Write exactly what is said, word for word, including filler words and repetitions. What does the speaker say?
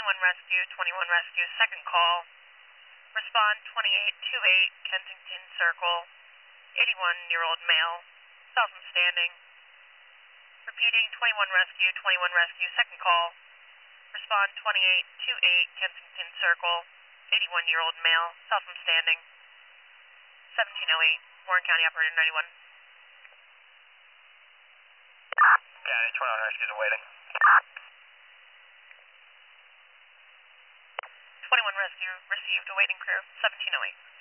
twenty-one Rescue, twenty-one Rescue, second call. Respond twenty-eight twenty-eight, Kensington Circle, eighty-one-year-old male, saw him standing. Repeating, twenty-one Rescue, twenty-one Rescue, second call. Respond twenty-eight twenty-eight, Kensington Circle, eighty-one-year-old male, saw him standing. seventeen oh eight, Warren County Operator ninety-one. County, twenty-one Rescue's awaiting. twenty-one Rescue, received awaiting crew, seventeen oh eight.